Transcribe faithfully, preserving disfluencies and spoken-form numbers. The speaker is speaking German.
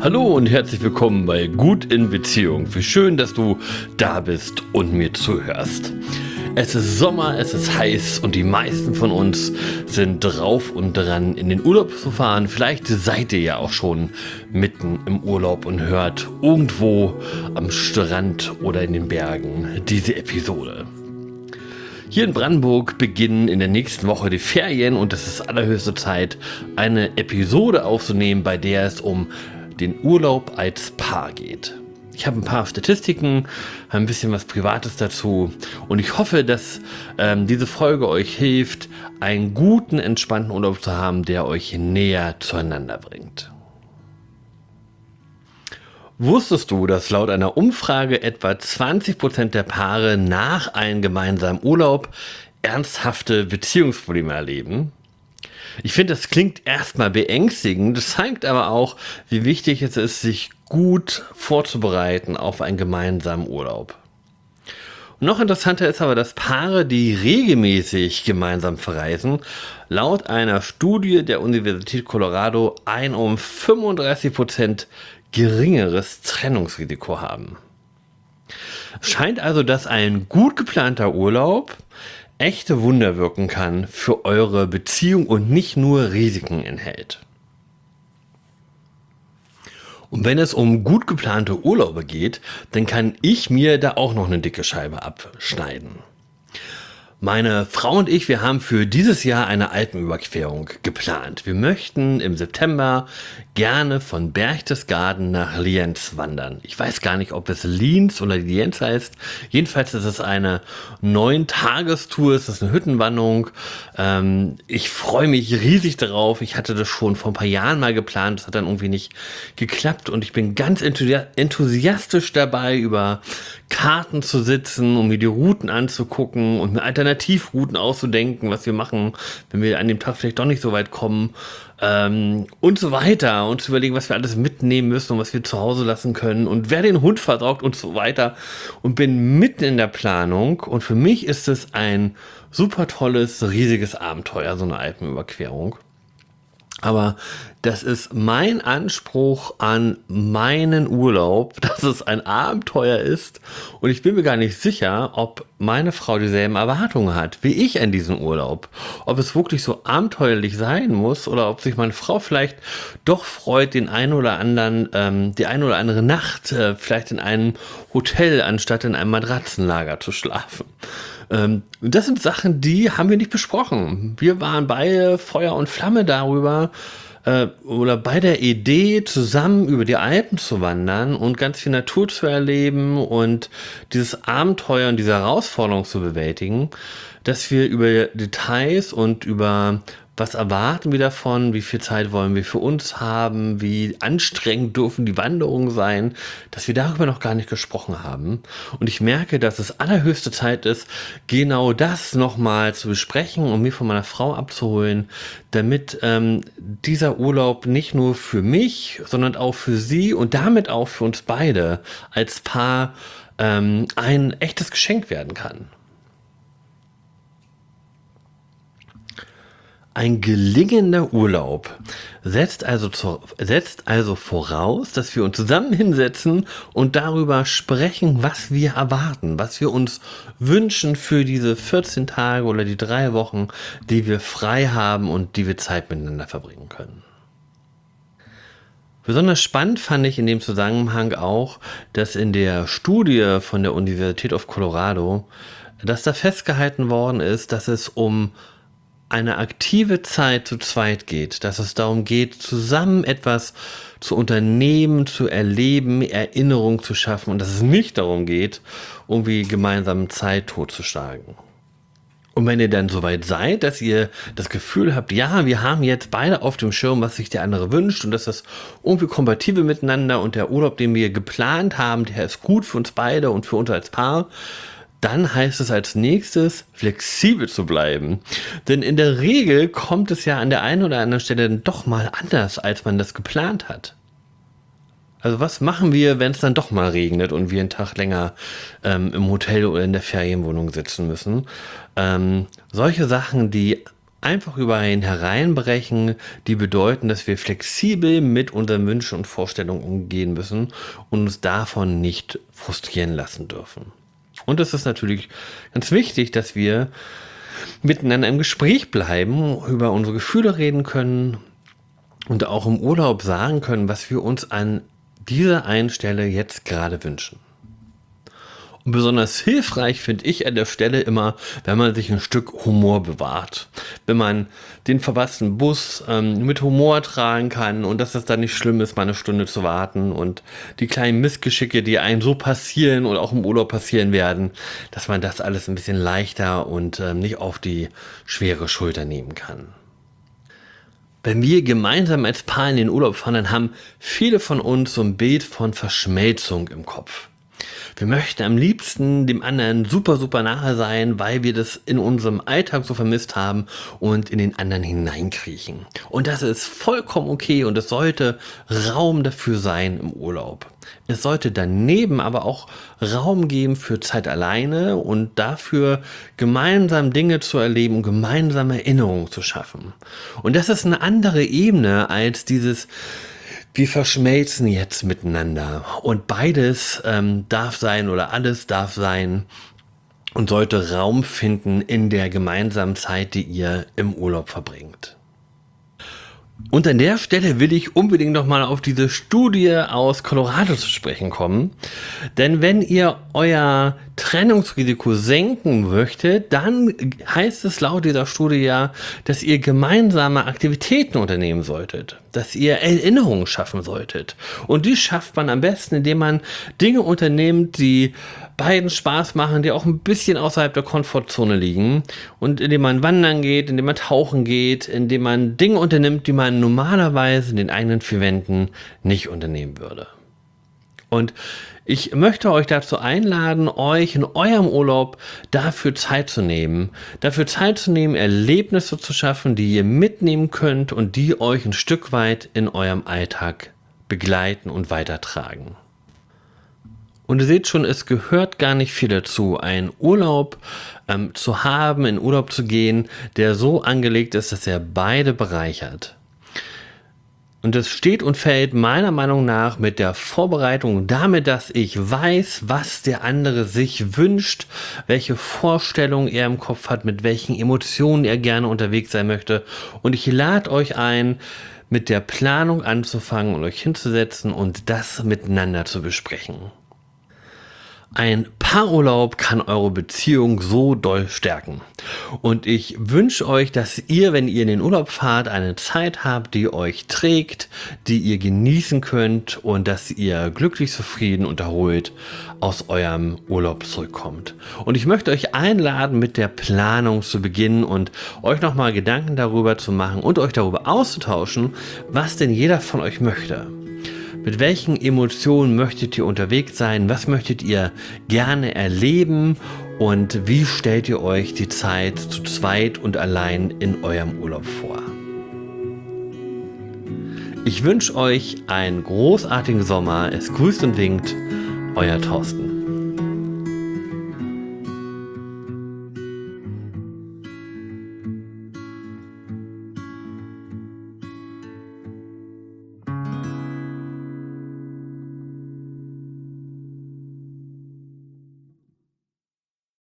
Hallo und herzlich willkommen bei Gut in Beziehung. Wie schön, dass du da bist und mir zuhörst. Es ist Sommer, es ist heiß und die meisten von uns sind drauf und dran, in den Urlaub zu fahren. Vielleicht seid ihr ja auch schon mitten im Urlaub und hört irgendwo am Strand oder in den Bergen diese Episode. Hier in Brandenburg beginnen in der nächsten Woche die Ferien und es ist allerhöchste Zeit, eine Episode aufzunehmen, bei der es um den Urlaub als Paar geht. Ich habe ein paar Statistiken, ein bisschen was Privates dazu und ich hoffe, dass ähm, diese Folge euch hilft, einen guten, entspannten Urlaub zu haben, der euch näher zueinander bringt. Wusstest du, dass laut einer Umfrage etwa zwanzig Prozent der Paare nach einem gemeinsamen Urlaub ernsthafte Beziehungsprobleme erleben? Ich finde, das klingt erstmal beängstigend, das zeigt aber auch, wie wichtig es ist, sich gut vorzubereiten auf einen gemeinsamen Urlaub. Und noch interessanter ist aber, dass Paare, die regelmäßig gemeinsam verreisen, laut einer Studie der Universität Colorado ein um fünfunddreißig Prozent geringeres Trennungsrisiko haben. Es scheint also, dass ein gut geplanter Urlaub echte Wunder wirken kann für eure Beziehung und nicht nur Risiken enthält. Und wenn es um gut geplante Urlaube geht, dann kann ich mir da auch noch eine dicke Scheibe abschneiden. Meine Frau und ich, wir haben für dieses Jahr eine Alpenüberquerung geplant. Wir möchten im September gerne von Berchtesgaden nach Lienz wandern. Ich weiß gar nicht, ob es Lienz oder Lienz heißt. Jedenfalls ist es eine neun-Tagestour, es ist eine Hüttenwanderung. Ähm, ich freue mich riesig darauf. Ich hatte das schon vor ein paar Jahren mal geplant. Das hat dann irgendwie nicht geklappt und ich bin ganz enthusiastisch dabei, über Karten zu sitzen, um mir die Routen anzugucken und mir Alternativrouten auszudenken, was wir machen, wenn wir an dem Tag vielleicht doch nicht so weit kommen ähm, und so weiter und zu überlegen, was wir alles mitnehmen müssen und was wir zu Hause lassen können und wer den Hund versorgt und so weiter und bin mitten in der Planung und für mich ist es ein super tolles, riesiges Abenteuer, so eine Alpenüberquerung. Aber das ist mein Anspruch an meinen Urlaub, dass es ein Abenteuer ist. Und ich bin mir gar nicht sicher, ob meine Frau dieselben Erwartungen hat wie ich an diesen Urlaub. Ob es wirklich so abenteuerlich sein muss oder ob sich meine Frau vielleicht doch freut, den einen oder anderen, ähm, die eine oder andere Nacht äh, vielleicht in einem Hotel anstatt in einem Matratzenlager zu schlafen. Ähm, das sind Sachen, die haben wir nicht besprochen. Wir waren beide Feuer und Flamme darüber, äh, oder bei der Idee, zusammen über die Alpen zu wandern und ganz viel Natur zu erleben und dieses Abenteuer und diese Herausforderung zu bewältigen, dass wir über Details und über was erwarten wir davon, wie viel Zeit wollen wir für uns haben, wie anstrengend dürfen die Wanderungen sein, dass wir darüber noch gar nicht gesprochen haben. Und ich merke, dass es allerhöchste Zeit ist, genau das nochmal zu besprechen und mir von meiner Frau abzuholen, damit ähm, dieser Urlaub nicht nur für mich, sondern auch für sie und damit auch für uns beide als Paar ähm, ein echtes Geschenk werden kann. Ein gelingender Urlaub setzt also, zu, setzt also voraus, dass wir uns zusammen hinsetzen und darüber sprechen, was wir erwarten, was wir uns wünschen für diese vierzehn Tage oder die drei Wochen, die wir frei haben und die wir Zeit miteinander verbringen können. Besonders spannend fand ich in dem Zusammenhang auch, dass in der Studie von der Universität of Colorado, dass da festgehalten worden ist, dass es um eine aktive Zeit zu zweit geht, dass es darum geht, zusammen etwas zu unternehmen, zu erleben, Erinnerungen zu schaffen und dass es nicht darum geht, irgendwie gemeinsam Zeit totzuschlagen. Und wenn ihr dann soweit seid, dass ihr das Gefühl habt, ja, wir haben jetzt beide auf dem Schirm, was sich der andere wünscht und dass das irgendwie kompatibel miteinander und der Urlaub, den wir geplant haben, der ist gut für uns beide und für uns als Paar, dann heißt es als nächstes, flexibel zu bleiben. Denn in der Regel kommt es ja an der einen oder anderen Stelle dann doch mal anders, als man das geplant hat. Also was machen wir, wenn es dann doch mal regnet und wir einen Tag länger ähm, im Hotel oder in der Ferienwohnung sitzen müssen? Ähm, solche Sachen, die einfach über einen hereinbrechen, die bedeuten, dass wir flexibel mit unseren Wünschen und Vorstellungen umgehen müssen und uns davon nicht frustrieren lassen dürfen. Und es ist natürlich ganz wichtig, dass wir miteinander im Gespräch bleiben, über unsere Gefühle reden können und auch im Urlaub sagen können, was wir uns an dieser einen Stelle jetzt gerade wünschen. Und besonders hilfreich finde ich an der Stelle immer, wenn man sich ein Stück Humor bewahrt. Wenn man den verpassten Bus ähm, mit Humor tragen kann und dass es dann nicht schlimm ist, mal eine Stunde zu warten und die kleinen Missgeschicke, die einem so passieren und auch im Urlaub passieren werden, dass man das alles ein bisschen leichter und ähm, nicht auf die schwere Schulter nehmen kann. Wenn wir gemeinsam als Paar in den Urlaub fahren, dann haben viele von uns so ein Bild von Verschmelzung im Kopf. Wir möchten am liebsten dem anderen super, super nahe sein, weil wir das in unserem Alltag so vermisst haben und in den anderen hineinkriechen. Und das ist vollkommen okay und es sollte Raum dafür sein im Urlaub. Es sollte daneben aber auch Raum geben für Zeit alleine und dafür gemeinsam Dinge zu erleben und gemeinsame Erinnerungen zu schaffen. Und das ist eine andere Ebene als dieses: wir verschmelzen jetzt miteinander und beides ähm, darf sein oder alles darf sein und sollte Raum finden in der gemeinsamen Zeit, die ihr im Urlaub verbringt. Und an der Stelle will ich unbedingt nochmal auf diese Studie aus Colorado zu sprechen kommen. Denn wenn ihr euer Trennungsrisiko senken möchtet, dann heißt es laut dieser Studie ja, dass ihr gemeinsame Aktivitäten unternehmen solltet. Dass ihr Erinnerungen schaffen solltet. Und die schafft man am besten, indem man Dinge unternimmt, die beiden Spaß machen, die auch ein bisschen außerhalb der Komfortzone liegen und indem man wandern geht, indem man tauchen geht, indem man Dinge unternimmt, die man normalerweise in den eigenen vier Wänden nicht unternehmen würde. Und ich möchte euch dazu einladen, euch in eurem Urlaub dafür Zeit zu nehmen, dafür Zeit zu nehmen, Erlebnisse zu schaffen, die ihr mitnehmen könnt und die euch ein Stück weit in eurem Alltag begleiten und weitertragen. Und ihr seht schon, es gehört gar nicht viel dazu, einen Urlaub ähm, zu haben, in Urlaub zu gehen, der so angelegt ist, dass er beide bereichert. Und es steht und fällt meiner Meinung nach mit der Vorbereitung, damit, dass ich weiß, was der andere sich wünscht, welche Vorstellungen er im Kopf hat, mit welchen Emotionen er gerne unterwegs sein möchte. Und ich lade euch ein, mit der Planung anzufangen und euch hinzusetzen und das miteinander zu besprechen. Ein Paarurlaub kann eure Beziehung so doll stärken. Und ich wünsche euch, dass ihr, wenn ihr in den Urlaub fahrt, eine Zeit habt, die euch trägt, die ihr genießen könnt und dass ihr glücklich, zufrieden und erholt aus eurem Urlaub zurückkommt. Und ich möchte euch einladen, mit der Planung zu beginnen und euch nochmal Gedanken darüber zu machen und euch darüber auszutauschen, was denn jeder von euch möchte. Mit welchen Emotionen möchtet ihr unterwegs sein? Was möchtet ihr gerne erleben? Und wie stellt ihr euch die Zeit zu zweit und allein in eurem Urlaub vor? Ich wünsche euch einen großartigen Sommer. Es grüßt und winkt, euer Thorsten.